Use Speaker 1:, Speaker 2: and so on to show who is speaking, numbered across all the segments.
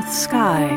Speaker 1: Earth Sky.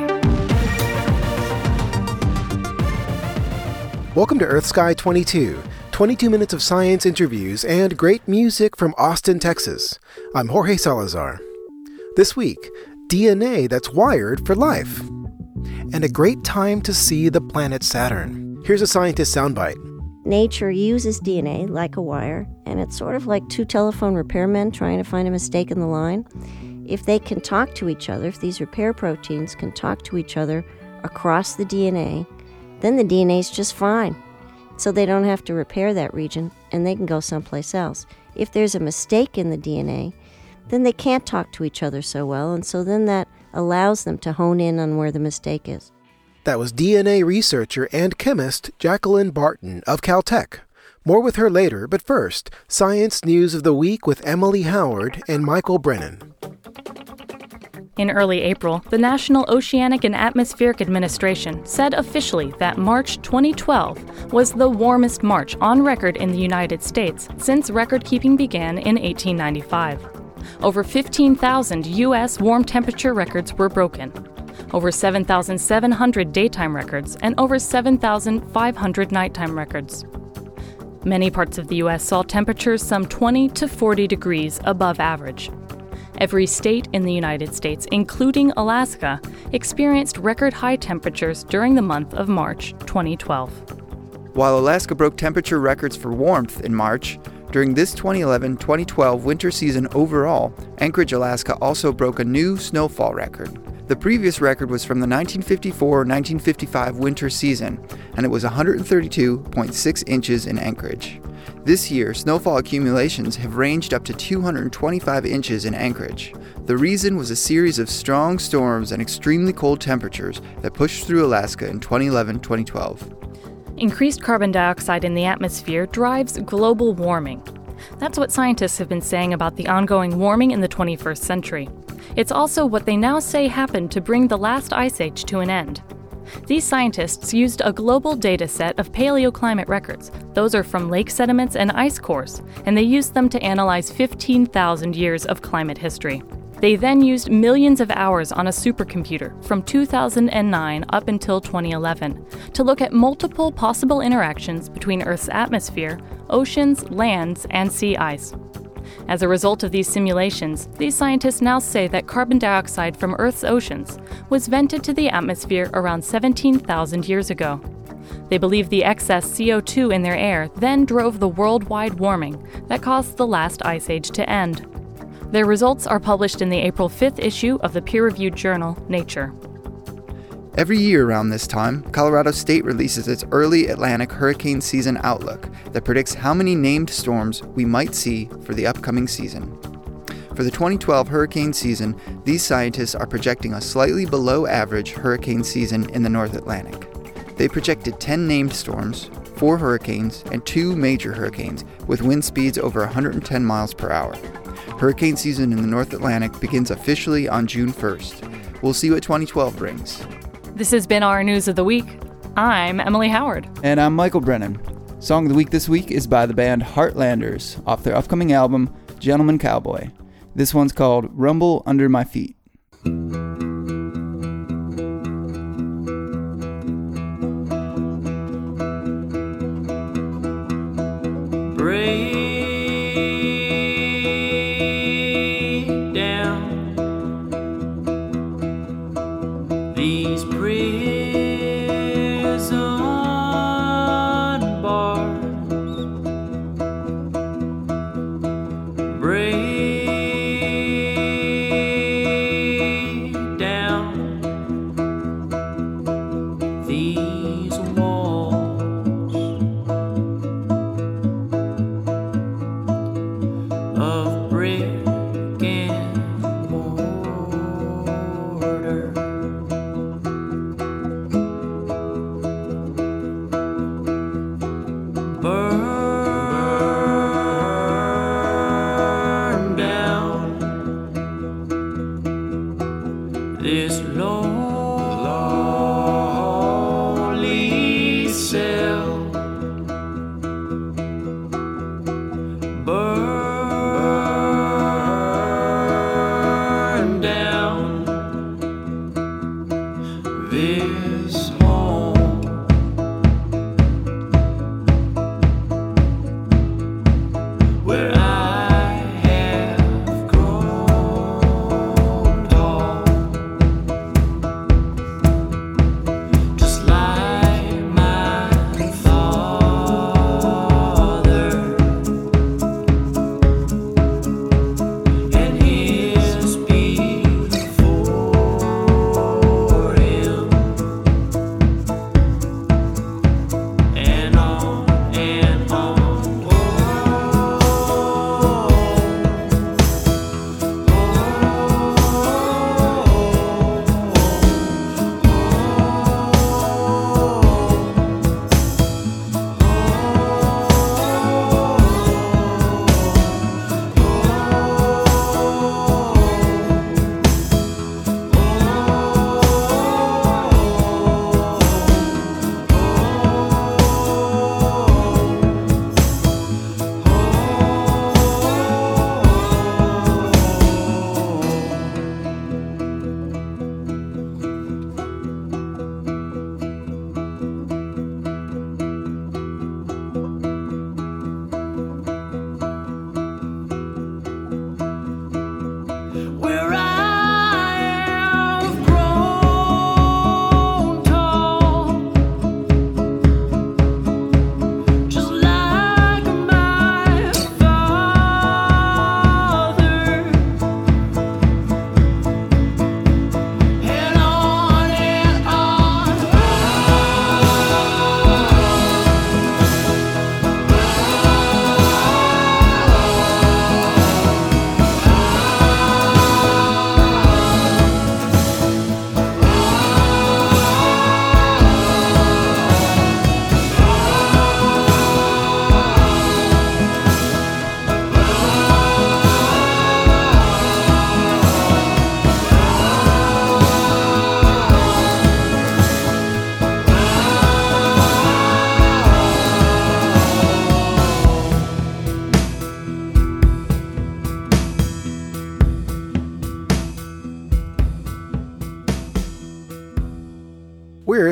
Speaker 2: Welcome to Earth Sky 22, 22 minutes of science interviews and great music from Austin, Texas. I'm Jorge Salazar. This week, DNA that's wired for life. And a great time to see the planet Saturn. Here's a scientist soundbite.
Speaker 3: Nature uses DNA like a wire, and it's sort of like two telephone repairmen trying to find a mistake in the line. If they can talk to each other, if these repair proteins can talk to each other across the DNA, then the DNA is just fine. So they don't have to repair that region, and they can go someplace else. If there's a mistake in the DNA, then they can't talk to each other so well, and so then that allows them to hone in on where the mistake is.
Speaker 2: That was DNA researcher and chemist Jacqueline Barton of Caltech. More with her later, but first, Science News of the Week with Emily Howard and Michael Brennan.
Speaker 4: In early April, the National Oceanic and Atmospheric Administration said officially that March 2012 was the warmest March on record in the United States since record-keeping began in 1895. Over 15,000 U.S. warm temperature records were broken. Over 7,700 daytime records, and over 7,500 nighttime records. Many parts of the U.S. saw temperatures some 20 to 40 degrees above average. Every state in the United States, including Alaska, experienced record-high temperatures during the month of March 2012.
Speaker 5: While Alaska broke temperature records for warmth in March, during this 2011-2012 winter season overall, Anchorage, Alaska also broke a new snowfall record. The previous record was from the 1954-1955 winter season, and it was 132.6 inches in Anchorage. This year, snowfall accumulations have ranged up to 225 inches in Anchorage. The reason was a series of strong storms and extremely cold temperatures that pushed through Alaska in 2011-2012.
Speaker 4: Increased carbon dioxide in the atmosphere drives global warming. That's what scientists have been saying about the ongoing warming in the 21st century. It's also what they now say happened to bring the last ice age to an end. These scientists used a global data set of paleoclimate records. Those are from lake sediments and ice cores, and they used them to analyze 15,000 years of climate history. They then used millions of hours on a supercomputer from 2009 up until 2011 to look at multiple possible interactions between Earth's atmosphere, oceans, lands, and sea ice. As a result of these simulations, these scientists now say that carbon dioxide from Earth's oceans was vented to the atmosphere around 17,000 years ago. They believe the excess CO2 in their air then drove the worldwide warming that caused the last ice age to end. Their results are published in the April 5th issue of the peer-reviewed journal Nature.
Speaker 5: Every year around this time, Colorado State releases its early Atlantic hurricane season outlook that predicts how many named storms we might see for the upcoming season. For the 2012 hurricane season, these scientists are projecting a slightly below average hurricane season in the North Atlantic. They projected 10 named storms, 4 hurricanes, and 2 major hurricanes with wind speeds over 110 miles per hour. Hurricane season in the North Atlantic begins officially on June 1st. We'll see what 2012 brings.
Speaker 4: This has been our News of the Week. I'm Emily Howard.
Speaker 6: And I'm Michael Brennan. Song of the Week this week is by the band Heartlanders off their upcoming album, Gentleman Cowboy. This one's called Rumble Under My Feet.
Speaker 7: These prison bars break down these walls.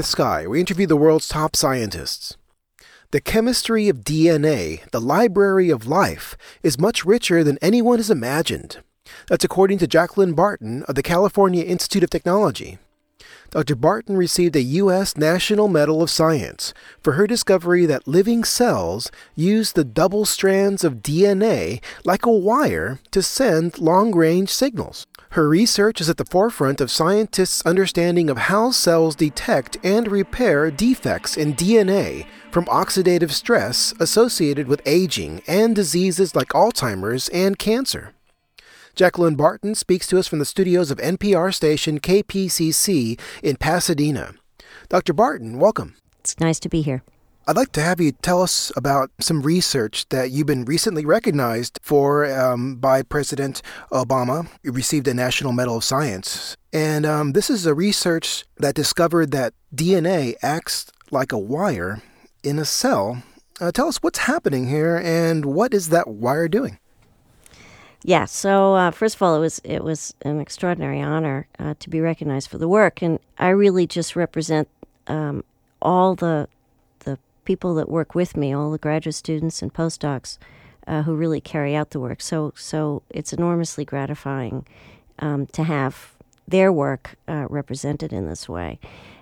Speaker 2: Kenneth Sky. We interview the world's top scientists. The chemistry of DNA, the library of life, is much richer than anyone has imagined. That's according to Jacqueline Barton of the California Institute of Technology. Dr. Barton received a U.S. National Medal of Science for her discovery that living cells use the double strands of DNA like a wire to send long-range signals. Her research is at the forefront of scientists' understanding of how cells detect and repair defects in DNA from oxidative stress associated with aging and diseases like Alzheimer's and cancer. Jacqueline Barton speaks to us from the studios of NPR station KPCC in Pasadena. Dr. Barton, welcome.
Speaker 3: It's nice to be here.
Speaker 2: I'd like to have you tell us about some research that you've been recently recognized for by President Obama. You received a National Medal of Science. And this is a research that discovered that DNA acts like a wire in a cell. Tell us what's happening here and what is that wire doing?
Speaker 3: Yeah, so first of all, it was an extraordinary honor to be recognized for the work, and I really just represent all the people that work with me, all the graduate students and postdocs who really carry out the work. So it's enormously gratifying to have their work represented in this way.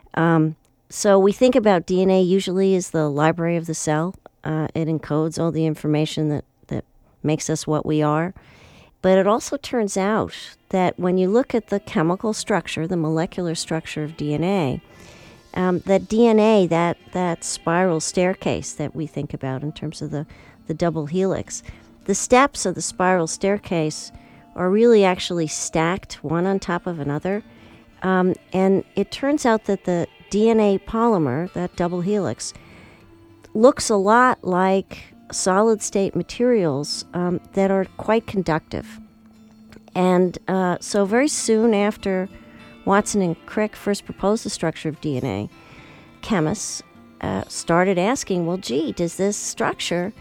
Speaker 3: So we think about DNA usually as the library of the cell. It encodes all the information that makes us what we are. But it also turns out that when you look at the chemical structure, the molecular structure of DNA, that DNA, that spiral staircase that we think about in terms of the double helix, the steps of the spiral staircase are really actually stacked one on top of another. And it turns out that the DNA polymer, that double helix, looks a lot like solid-state materials that are quite conductive. And so very soon after Watson and Crick first proposed the structure of DNA, chemists started asking, well, gee, does this structure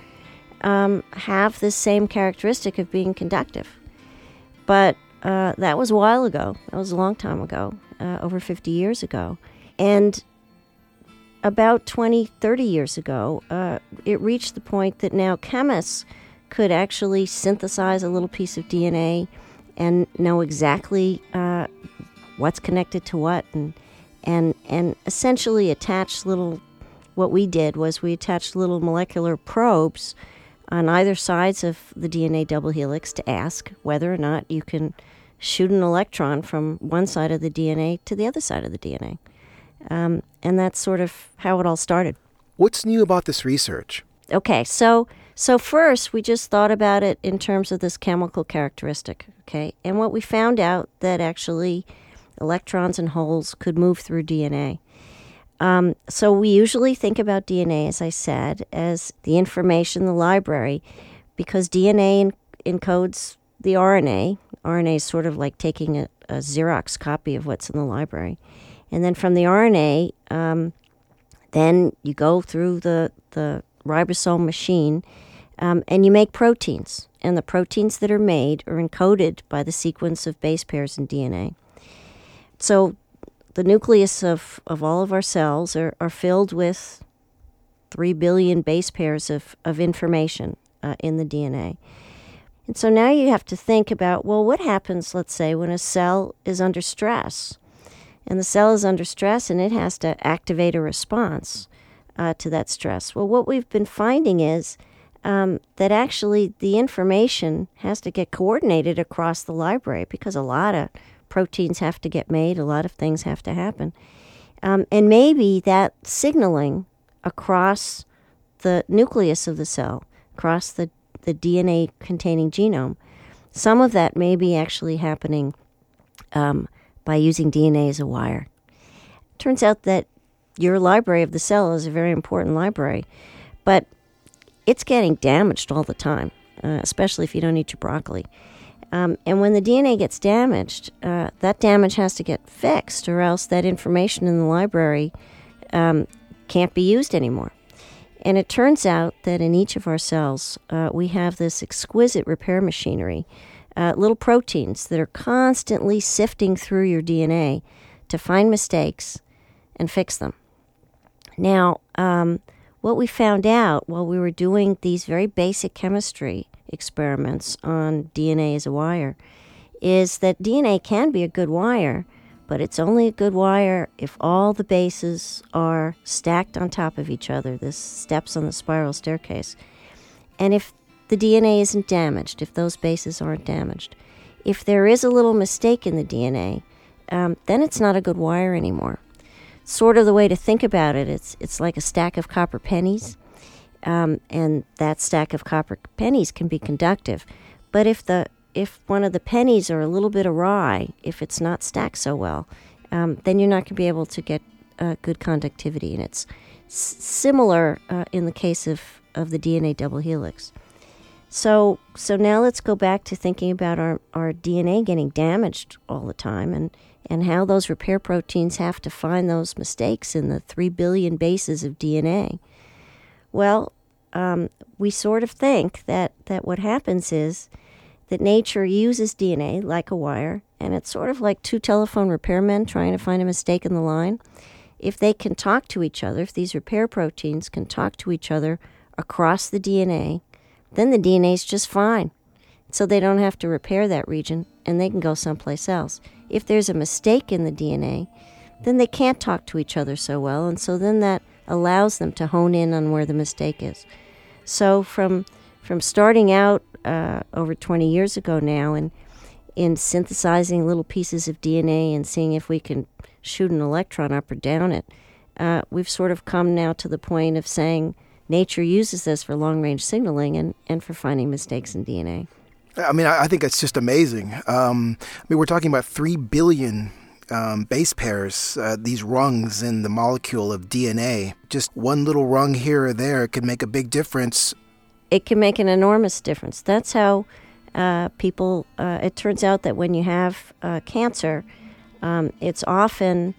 Speaker 3: have this same characteristic of being conductive? But that was a while ago. That was a long time ago, over 50 years ago. And about 20, 30 years ago, it reached the point that now chemists could actually synthesize a little piece of DNA and know exactly what's connected to what, and essentially attach what we did was we attached little molecular probes on either sides of the DNA double helix to ask whether or not you can shoot an electron from one side of the DNA to the other side of the DNA. And that's sort of how it all started.
Speaker 2: What's new about this research?
Speaker 3: Okay, so first we just thought about it in terms of this chemical characteristic, okay? And what we found out that actually electrons and holes could move through DNA. So we usually think about DNA, as I said, as the information, the library, because DNA encodes the RNA. RNA is sort of like taking a Xerox copy of what's in the library. And then from the RNA, then you go through the ribosome machine, and you make proteins. And the proteins that are made are encoded by the sequence of base pairs in DNA. So the nucleus of all of our cells are filled with 3 billion base pairs of information in the DNA. And so now you have to think about, well, what happens, let's say, when a cell is under stress? And the cell is under stress and it has to activate a response to that stress. Well, what we've been finding is that actually the information has to get coordinated across the library because a lot of proteins have to get made, a lot of things have to happen. And maybe that signaling across the nucleus of the cell, across the DNA-containing genome, some of that may be actually happening by using DNA as a wire. Turns out that your library of the cell is a very important library, but it's getting damaged all the time, especially if you don't eat your broccoli. And when the DNA gets damaged, that damage has to get fixed, or else that information in the library can't be used anymore. And it turns out that in each of our cells, we have this exquisite repair machinery, little proteins that are constantly sifting through your DNA to find mistakes and fix them. Now, what we found out while we were doing these very basic chemistry experiments on DNA as a wire is that DNA can be a good wire, but it's only a good wire if all the bases are stacked on top of each other, the steps on the spiral staircase. And if the DNA isn't damaged, if those bases aren't damaged. If there is a little mistake in the DNA, then it's not a good wire anymore. Sort of the way to think about it, it's like a stack of copper pennies, and that stack of copper pennies can be conductive. But if one of the pennies are a little bit awry, if it's not stacked so well, then you're not going to be able to get good conductivity. And it's similar in the case of the DNA double helix. So now let's go back to thinking about our DNA getting damaged all the time and how those repair proteins have to find those mistakes in the 3 billion bases of DNA. Well, we sort of think that what happens is that nature uses DNA like a wire, and it's sort of like two telephone repairmen trying to find a mistake in the line. If they can talk to each other, if these repair proteins can talk to each other across the DNA, then the DNA is just fine. So they don't have to repair that region, and they can go someplace else. If there's a mistake in the DNA, then they can't talk to each other so well, and so then that allows them to hone in on where the mistake is. So from starting out over 20 years ago now and in synthesizing little pieces of DNA and seeing if we can shoot an electron up or down it, we've sort of come now to the point of saying nature uses this for long-range signaling and for finding mistakes in DNA.
Speaker 2: I mean, I think it's just amazing. We're talking about 3 billion base pairs, these rungs in the molecule of DNA. Just one little rung here or there could make a big difference.
Speaker 3: It can make an enormous difference. That's how people, it turns out that when you have cancer, it's often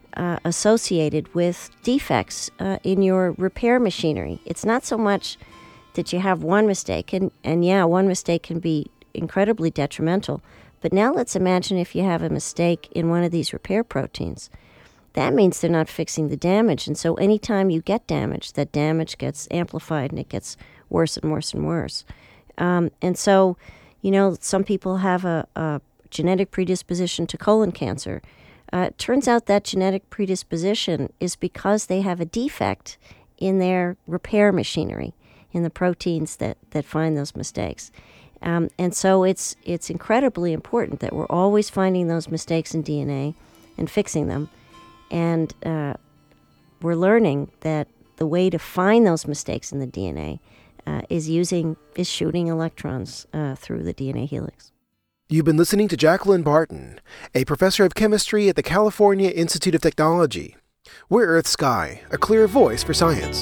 Speaker 3: associated with defects in your repair machinery. It's not so much that you have one mistake, and yeah, one mistake can be incredibly detrimental. But now let's imagine if you have a mistake in one of these repair proteins. That means they're not fixing the damage, and so anytime you get damage, that damage gets amplified and it gets worse and worse and worse. And so, some people have a genetic predisposition to colon cancer. It turns out that genetic predisposition is because they have a defect in their repair machinery, in the proteins that find those mistakes. And so it's incredibly important that we're always finding those mistakes in DNA and fixing them. And we're learning that the way to find those mistakes in the DNA is shooting electrons through the DNA helix.
Speaker 2: You've been listening to Jacqueline Barton, a professor of chemistry at the California Institute of Technology. We're Earth Sky, a clear voice for science.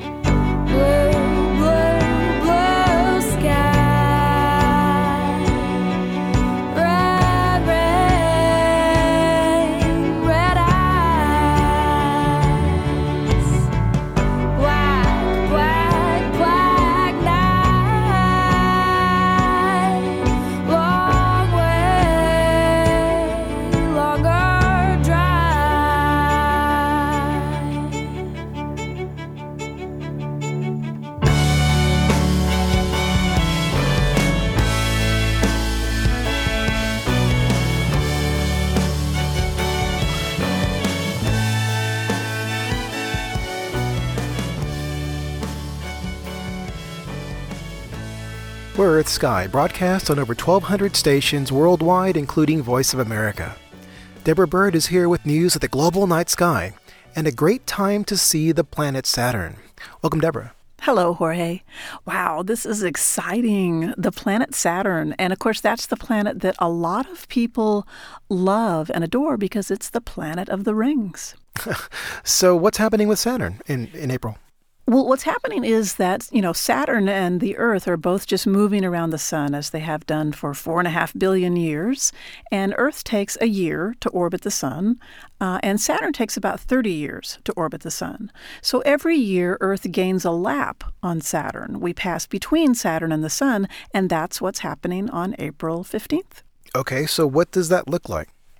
Speaker 2: We're Earth Sky, broadcast on over 1,200 stations worldwide, including Voice of America. Deborah Bird is here with news of the global night sky and a great time to see the planet Saturn. Welcome, Deborah.
Speaker 1: Hello, Jorge. Wow, this is exciting. The planet Saturn. And of course, that's the planet that a lot of people love and adore because it's the planet of the rings.
Speaker 2: So what's happening with Saturn in April?
Speaker 1: Well, what's happening is that, Saturn and the Earth are both just moving around the sun as they have done for 4.5 billion years. And Earth takes a year to orbit the sun, and Saturn takes about 30 years to orbit the sun. So every year, Earth gains a lap on Saturn. We pass between Saturn and the sun, and that's what's happening on April 15th.
Speaker 2: Okay, so what does that look like?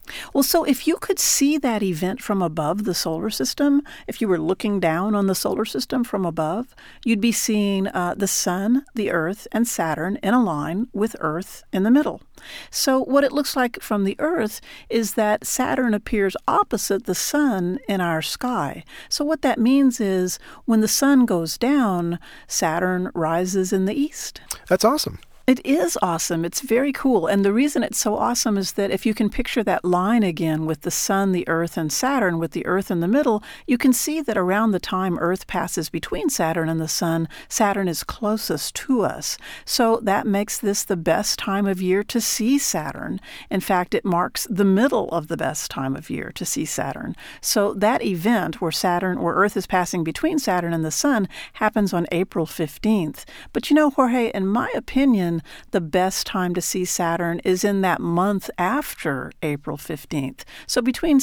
Speaker 1: Well, so if you could see that event from above the solar system, if you were looking down on the solar system from above, you'd be seeing the Sun, the Earth, and Saturn in a line with Earth in the middle. So what it looks like from the Earth is that Saturn appears opposite the Sun in our sky. So what that means is when the Sun goes down, Saturn rises in the east.
Speaker 2: That's awesome.
Speaker 1: It is awesome. It's very cool. And the reason it's so awesome is that if you can picture that line again with the Sun, the Earth, and Saturn, with the Earth in the middle, you can see that around the time Earth passes between Saturn and the Sun, Saturn is closest to us. So that makes this the best time of year to see Saturn. In fact, it marks the middle of the best time of year to see Saturn. So that event where Earth is passing between Saturn and the Sun happens on April 15th. But you know, Jorge, in my opinion, the best time to see Saturn is in that month after April 15th. So between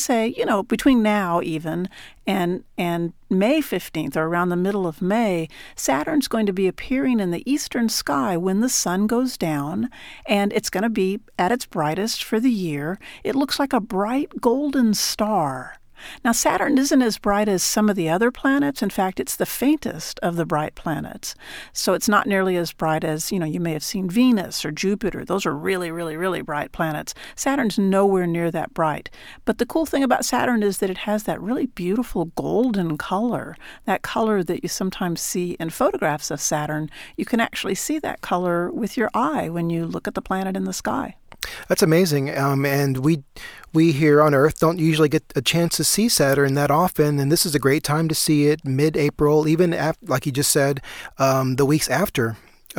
Speaker 1: now even and May 15th, or around the middle of May, Saturn's going to be appearing in the eastern sky when the Sun goes down, and it's going to be at its brightest for the year. It looks like a bright golden star. Now, Saturn isn't as bright as some of the other planets. In fact, it's the faintest of the bright planets. So it's not nearly as bright as, you may have seen Venus or Jupiter. Those are really, really, really bright planets. Saturn's nowhere near that bright. But the cool thing about Saturn is that it has that really beautiful golden color, that color that you sometimes see in photographs of Saturn. You can actually see that color with your eye when you look at the planet in the sky.
Speaker 2: That's amazing. And we here on Earth don't usually get a chance to see Saturn that often, and this is a great time to see it mid-April, even like you just said, the weeks after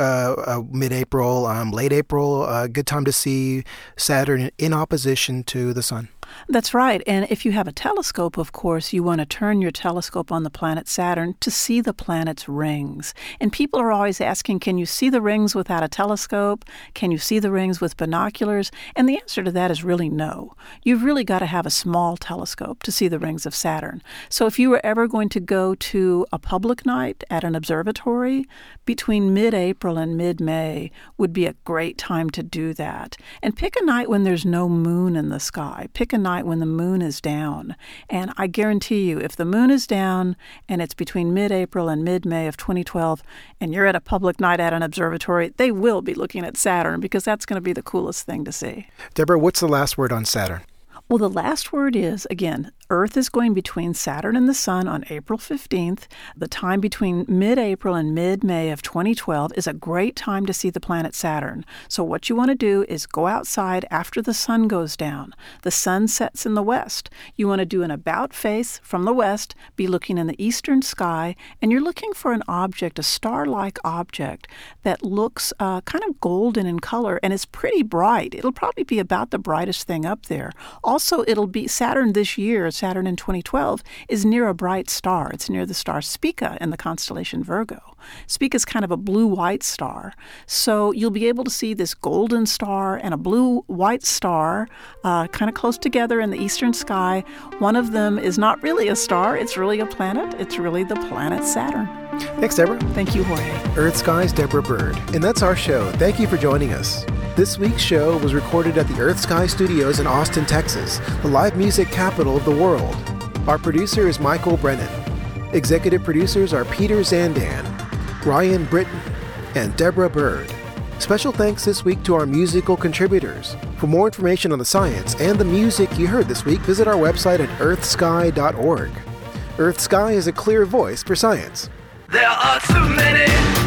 Speaker 2: mid-April, late April, a good time to see Saturn in opposition to the Sun.
Speaker 1: That's right. And if you have a telescope, of course, you want to turn your telescope on the planet Saturn to see the planet's rings. And people are always asking, can you see the rings without a telescope? Can you see the rings with binoculars? And the answer to that is really no. You've really got to have a small telescope to see the rings of Saturn. So if you were ever going to go to a public night at an observatory, between mid-April and mid-May would be a great time to do that. And pick a night when there's no moon in the sky. Pick a night when the moon is down. And I guarantee you, if the moon is down and it's between mid-April and mid-May of 2012, and you're at a public night at an observatory, they will be looking at Saturn because that's going to be the coolest thing to see.
Speaker 2: Deborah, what's the last word on Saturn?
Speaker 1: Well, the last word is, again, Earth is going between Saturn and the Sun on April 15th. The time between mid-April and mid-May of 2012 is a great time to see the planet Saturn. So what you want to do is go outside after the Sun goes down. The Sun sets in the west. You want to do an about face from the west, be looking in the eastern sky, and you're looking for an object, a star-like object that looks kind of golden in color and is pretty bright. It'll probably be about the brightest thing up there. Also, it'll be Saturn this year, Saturn in 2012, is near a bright star. It's near the star Spica in the constellation Virgo. Spica is kind of a blue-white star. So you'll be able to see this golden star and a blue-white star kind of close together in the eastern sky. One of them is not really a star. It's really a planet. It's really the planet Saturn.
Speaker 2: Thanks, Deborah.
Speaker 1: Thank you, Jorge.
Speaker 2: Earth Sky's Deborah Bird. And that's our show. Thank you for joining us. This week's show was recorded at the Earth Sky Studios in Austin, Texas, the live music capital of the world. Our producer is Michael Brennan. Executive producers are Peter Zandan, Ryan Britton, and Deborah Bird. Special thanks this week to our musical contributors. For more information on the science and the music you heard this week, visit our website at earthsky.org. Earth Sky is a clear voice for science.
Speaker 8: There are too many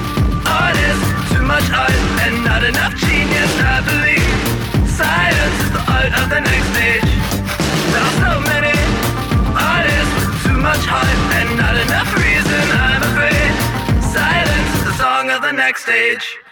Speaker 8: artists, too much art, and not enough genius. I believe science is the art of the next stage. There are so many artists, too much heart, and not enough reason. I'm afraid silence is the song of the next stage.